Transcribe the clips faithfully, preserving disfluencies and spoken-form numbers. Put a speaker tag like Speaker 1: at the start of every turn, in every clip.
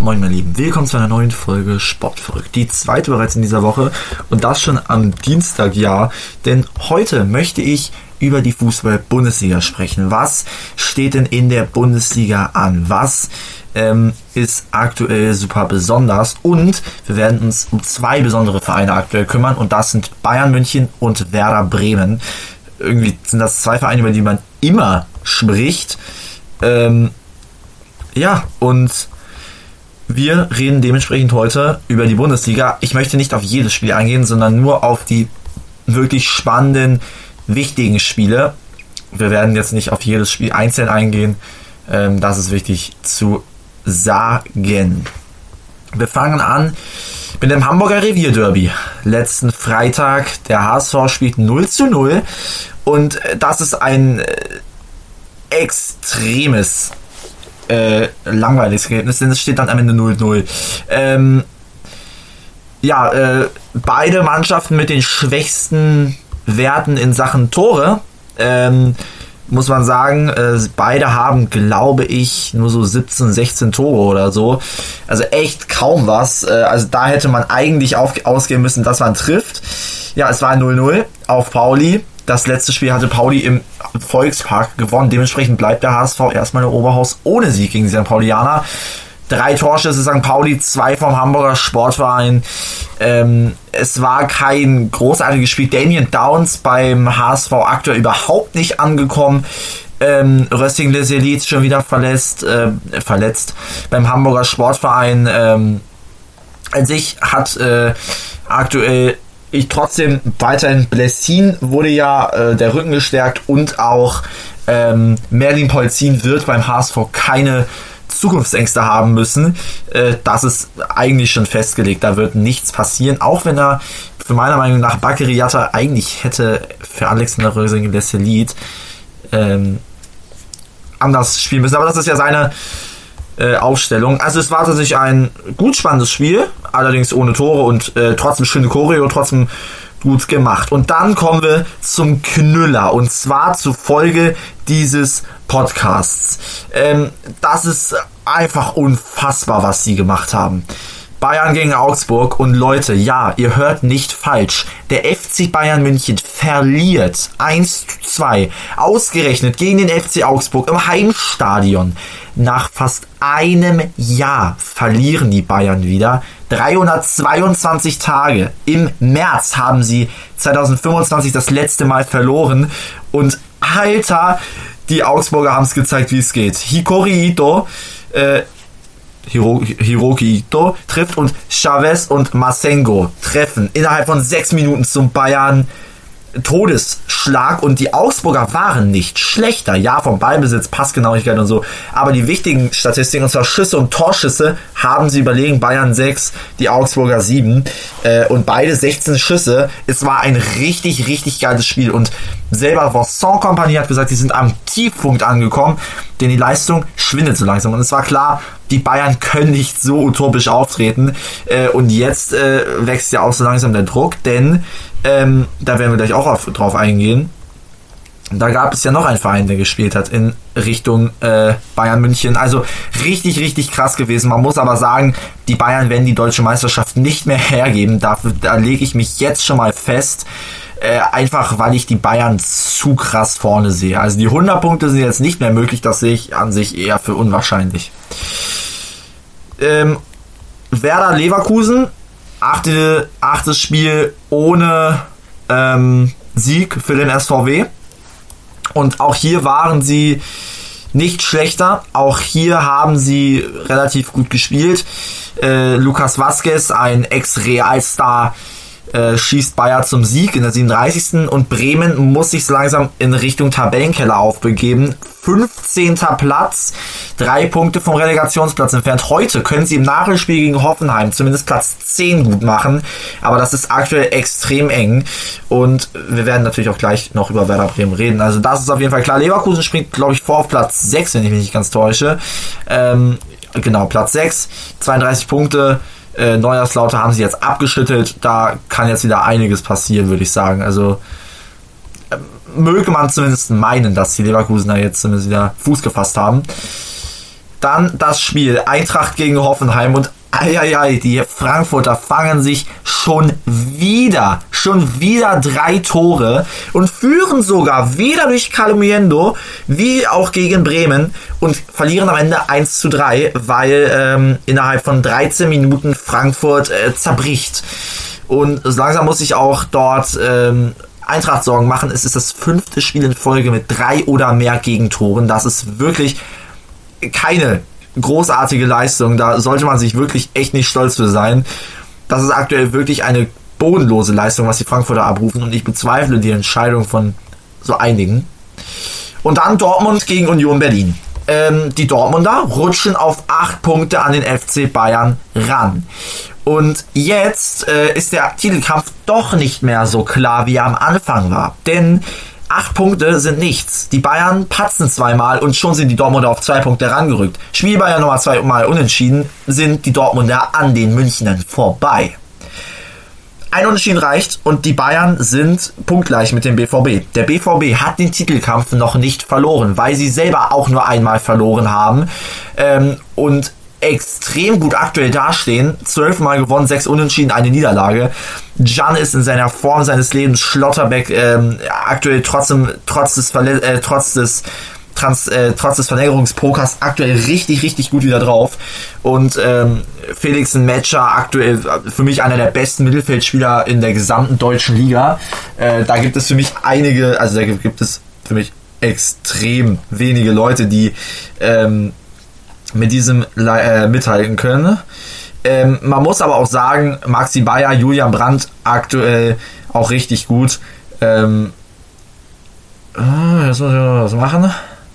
Speaker 1: Moin meine Lieben, willkommen zu einer neuen Folge Sportverrückt. Die zweite bereits in dieser Woche und das schon am Dienstag, ja. Denn heute möchte ich über die Fußball-Bundesliga sprechen. Was steht denn in der Bundesliga an? Was ähm, ist aktuell super besonders? Und wir werden uns um zwei besondere Vereine aktuell kümmern und das sind Bayern München und Werder Bremen. Irgendwie sind das zwei Vereine, über die man immer spricht. Ähm, ja, und wir reden dementsprechend heute über die Bundesliga. Ich möchte nicht auf jedes Spiel eingehen, sondern nur auf die wirklich spannenden, wichtigen Spiele. Wir werden jetzt nicht auf jedes Spiel einzeln eingehen. Ähm, das ist wichtig zu sagen. Wir fangen an mit dem Hamburger Revierderby. Letzten Freitag, der H S V spielt null zu null und das ist ein äh, extremes Äh, langweiliges Ergebnis, denn es steht dann am Ende null null. Ähm, ja, äh, beide Mannschaften mit den schwächsten Werten in Sachen Tore, ähm, muss man sagen, äh, beide haben, glaube ich, nur so siebzehn, sechzehn Tore oder so. Also echt kaum was. Äh, also da hätte man eigentlich auf, ausgehen müssen, dass man trifft. Ja, es war null null auf Pauli. Das letzte Spiel hatte Pauli im Volkspark gewonnen. Dementsprechend bleibt der H S V erstmal in der Oberhaus ohne Sieg gegen die Sankt Paulianer. Drei Torschüsse Sankt Pauli, zwei vom Hamburger Sportverein. Ähm, es war kein großartiges Spiel. Damien Downs beim H S V aktuell überhaupt nicht angekommen. Ähm, Rössing Les Elites schon wieder verletzt, äh, verletzt. Beim Hamburger Sportverein ähm, an sich hat äh, aktuell ich trotzdem weiterhin Blessin wurde ja äh, der Rücken gestärkt und auch ähm, Merlin Polzin wird beim H S V keine Zukunftsängste haben müssen. Äh, das ist eigentlich schon festgelegt. Da wird nichts passieren, auch wenn er für meiner Meinung nach Bakary Yatta eigentlich hätte für Alexander Rössing Les Elites ähm, anders spielen müssen. Aber das ist ja seine Äh, Aufstellung. Also es war tatsächlich ein gut spannendes Spiel, allerdings ohne Tore und äh, trotzdem schöne Choreo, trotzdem gut gemacht. Und dann kommen wir zum Knüller und zwar zur Folge dieses Podcasts. Ähm, das ist einfach unfassbar, was sie gemacht haben. Bayern gegen Augsburg und Leute, ja, ihr hört nicht falsch. Der F C Bayern München verliert eins zu zwei, ausgerechnet gegen den F C Augsburg im Heimstadion. Nach fast einem Jahr verlieren die Bayern wieder. dreihundertzweiundzwanzig Tage. Im März haben sie zwanzig fünfundzwanzig das letzte Mal verloren. Und Alter, die Augsburger haben es gezeigt, wie es geht. Hikori Ito, äh, Hiro, Hiroki Ito trifft und Chavez und Masengo treffen innerhalb von sechs Minuten zum Bayern Todesschlag und die Augsburger waren nicht schlechter. Ja, vom Ballbesitz, Passgenauigkeit und so, aber die wichtigen Statistiken, und zwar Schüsse und Torschüsse, haben sie überlegen. Bayern sechs, die Augsburger sieben äh, und beide sechzehn Schüsse. Es war ein richtig, richtig geiles Spiel und selber Vincent Kompany hat gesagt, sie sind am Tiefpunkt angekommen, denn die Leistung schwindet so langsam und es war klar, die Bayern können nicht so utopisch auftreten äh, und jetzt äh, wächst ja auch so langsam der Druck, denn ähm, da werden wir gleich auch auf, drauf eingehen. Da gab es ja noch einen Verein, der gespielt hat in Richtung äh, Bayern München. Also richtig, richtig krass gewesen. Man muss aber sagen, die Bayern werden die deutsche Meisterschaft nicht mehr hergeben. Dafür, da lege ich mich jetzt schon mal fest. Äh, einfach, weil ich die Bayern zu krass vorne sehe. Also die hundert Punkte sind jetzt nicht mehr möglich. Das sehe ich an sich eher für unwahrscheinlich. Ähm, Werder Leverkusen, achte, achtes Spiel ohne ähm, Sieg für den S V W. Und auch hier waren sie nicht schlechter. Auch hier haben sie relativ gut gespielt. Äh, Lucas Vazquez, ein Ex-Realstar, äh, schießt Bayer zum Sieg in der siebenunddreißigsten Und Bremen muss sich langsam in Richtung Tabellenkeller aufbegeben. fünfzehnter Platz, drei Punkte vom Relegationsplatz entfernt. Heute können sie im Nachholspiel gegen Hoffenheim zumindest Platz zehn gut machen, aber das ist aktuell extrem eng und wir werden natürlich auch gleich noch über Werder Bremen reden. Also das ist auf jeden Fall klar. Leverkusen springt, glaube ich, vor auf Platz sechs, wenn ich mich nicht ganz täusche. Ähm, genau, Platz sechs, zweiunddreißig Punkte. Äh, Neuerslauter haben sie jetzt abgeschüttelt. Da kann jetzt wieder einiges passieren, würde ich sagen. Also äh, möge man zumindest meinen, dass die Leverkusener jetzt zumindest wieder Fuß gefasst haben. Dann das Spiel Eintracht gegen Hoffenheim und eieiei, die Frankfurter fangen sich schon wieder, schon wieder drei Tore und führen sogar weder durch Calomiendo wie auch gegen Bremen und verlieren am Ende eins zu drei, weil ähm, innerhalb von dreizehn Minuten Frankfurt äh, zerbricht. Und langsam muss ich auch dort ähm, Eintracht Sorgen machen. Es ist das fünfte Spiel in Folge mit drei oder mehr Gegentoren. Das ist wirklich keine großartige Leistung. Da sollte man sich wirklich echt nicht stolz für sein. Das ist aktuell wirklich eine bodenlose Leistung, was die Frankfurter abrufen. Und ich bezweifle die Entscheidung von so einigen. Und dann Dortmund gegen Union Berlin. Ähm, die Dortmunder rutschen auf acht Punkte an den F C Bayern ran. Und jetzt äh, ist der Titelkampf doch nicht mehr so klar, wie er am Anfang war. Denn acht Punkte sind nichts. Die Bayern patzen zweimal und schon sind die Dortmunder auf zwei Punkte rangerückt. Spiel Bayern nochmal zweimal unentschieden, sind die Dortmunder an den Münchnern vorbei. Ein Unentschieden reicht und die Bayern sind punktgleich mit dem B V B. Der B V B hat den Titelkampf noch nicht verloren, weil sie selber auch nur einmal verloren haben. Ähm, und extrem gut aktuell dastehen. Zwölfmal gewonnen, sechs Unentschieden, eine Niederlage. Can ist in seiner Form seines Lebens. Schlotterbeck ähm, aktuell trotzdem, trotz des, Verle- äh, trotz des Trans, äh, trotz des Verlängerungspokers aktuell richtig, richtig gut wieder drauf. Und ähm, Felix Metscher aktuell für mich einer der besten Mittelfeldspieler in der gesamten deutschen Liga. Äh, da gibt es für mich einige, also da gibt es für mich extrem wenige Leute, die ähm, mit diesem äh, mithalten können. Ähm, man muss aber auch sagen, Maxi Bayer, Julian Brandt aktuell auch richtig gut. Ähm, oh, jetzt muss ich noch was machen.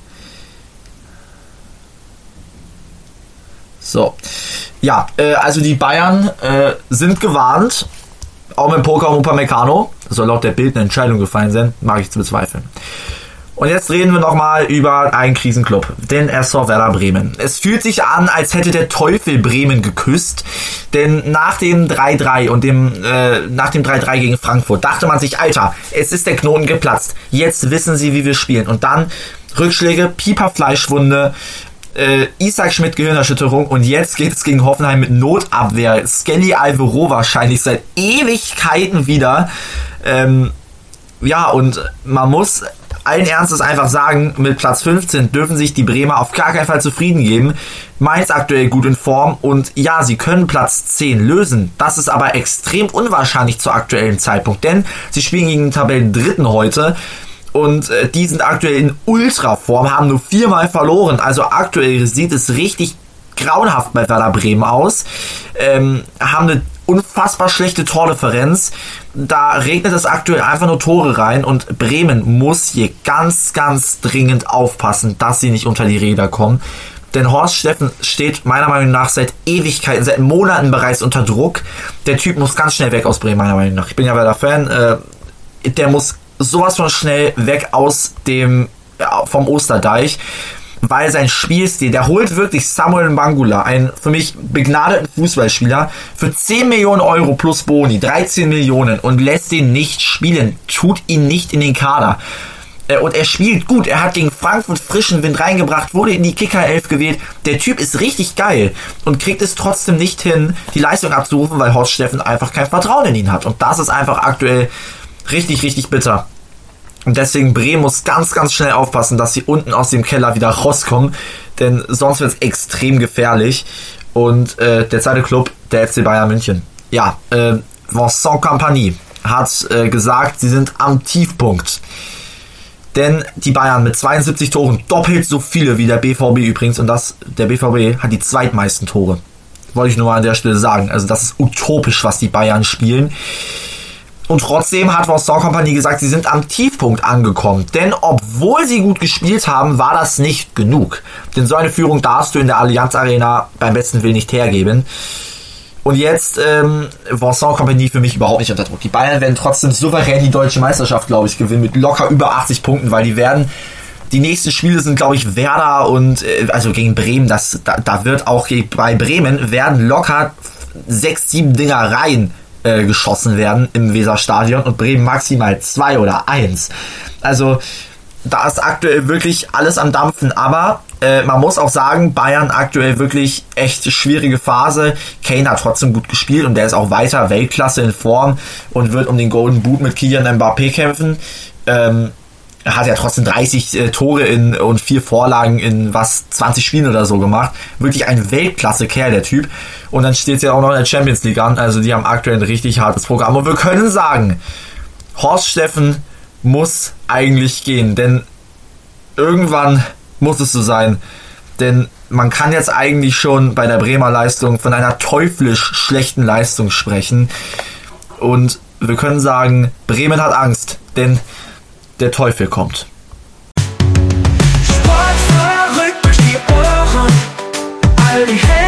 Speaker 1: So. Ja, äh, also die Bayern äh, sind gewarnt. Auch mit Poker und Upamecano. Soll laut der Bild eine Entscheidung gefallen sein. Mag ich zu bezweifeln. Und jetzt reden wir nochmal über einen Krisenclub, den S V Werder Bremen. Es fühlt sich an, als hätte der Teufel Bremen geküsst, denn nach dem drei drei und dem äh, nach dem drei drei gegen Frankfurt dachte man sich, Alter, es ist der Knoten geplatzt. Jetzt wissen sie, wie wir spielen. Und dann Rückschläge, Pieper Fleischwunde, äh, Isaac Schmidt Gehirnerschütterung und jetzt geht es gegen Hoffenheim mit Notabwehr. Skelly Alvaro wahrscheinlich seit Ewigkeiten wieder. Ähm, ja, und man muss allen Ernstes einfach sagen, mit Platz fünfzehn dürfen sich die Bremer auf gar keinen Fall zufrieden geben. Mainz aktuell gut in Form und ja, sie können Platz zehn lösen. Das ist aber extrem unwahrscheinlich zu aktuellen Zeitpunkt, denn sie spielen gegen den Tabellendritten heute und äh, die sind aktuell in Ultraform, haben nur viermal verloren. Also aktuell sieht es richtig grauenhaft bei Werder Bremen aus. Ähm, haben eine unfassbar schlechte Tordifferenz. Da regnet es aktuell einfach nur Tore rein und Bremen muss hier ganz, ganz dringend aufpassen, dass sie nicht unter die Räder kommen. Denn Horst Steffen steht meiner Meinung nach seit Ewigkeiten, seit Monaten bereits unter Druck. Der Typ muss ganz schnell weg aus Bremen, meiner Meinung nach. Ich bin ja Werder-Fan. Äh, der muss sowas von schnell weg aus dem, ja, vom Osterdeich. Weil sein Spielstil, der holt wirklich Samuel Mbangula, einen für mich begnadeten Fußballspieler, für zehn Millionen Euro plus Boni, dreizehn Millionen und lässt ihn nicht spielen, tut ihn nicht in den Kader. Und er spielt gut, er hat gegen Frankfurt frischen Wind reingebracht, wurde in die Kicker-Elf gewählt. Der Typ ist richtig geil und kriegt es trotzdem nicht hin, die Leistung abzurufen, weil Horst Steffen einfach kein Vertrauen in ihn hat. Und das ist einfach aktuell richtig, richtig bitter. Und deswegen Bremen muss ganz, ganz schnell aufpassen, dass sie unten aus dem Keller wieder rauskommen, denn sonst wird es extrem gefährlich. Und äh, der zweite Club, der F C Bayern München. Ja, äh, Vincent Kompany hat äh, gesagt, sie sind am Tiefpunkt. Denn die Bayern mit zweiundsiebzig Toren, doppelt so viele wie der B V B übrigens, und das der B V B hat die zweitmeisten Tore. Wollte ich nur mal an der Stelle sagen. Also das ist utopisch, was die Bayern spielen. Und trotzdem hat Vincent Kompany gesagt, sie sind am Tiefpunkt angekommen. Denn obwohl sie gut gespielt haben, war das nicht genug. Denn so eine Führung darfst du in der Allianz Arena beim besten Willen nicht hergeben. Und jetzt ähm, Vincent Kompany für mich überhaupt nicht unter Druck. Die Bayern werden trotzdem souverän die deutsche Meisterschaft, glaube ich, gewinnen mit locker über achtzig Punkten, weil die werden, die nächsten Spiele sind, glaube ich, Werder und, äh, also gegen Bremen, das, da, da wird auch bei Bremen werden locker sechs, sieben Dinger rein äh, geschossen werden im Weserstadion und Bremen maximal zwei oder eins. Also da ist aktuell wirklich alles am Dampfen, aber äh, man muss auch sagen, Bayern aktuell wirklich echt schwierige Phase. Kane hat trotzdem gut gespielt und der ist auch weiter Weltklasse in Form und wird um den Golden Boot mit Kylian Mbappé kämpfen. Ähm, er hat ja trotzdem dreißig äh, Tore in, und vier Vorlagen in was zwanzig Spielen oder so gemacht. Wirklich ein Weltklasse-Kerl, der Typ. Und dann steht es ja auch noch in der Champions League an. Also die haben aktuell ein richtig hartes Programm. Und wir können sagen, Horst Steffen muss eigentlich gehen, denn irgendwann muss es so sein, denn man kann jetzt eigentlich schon bei der Bremer Leistung von einer teuflisch schlechten Leistung sprechen und wir können sagen, Bremen hat Angst, denn der Teufel kommt.
Speaker 2: Sport verrückt durch die Ohren, all die Hände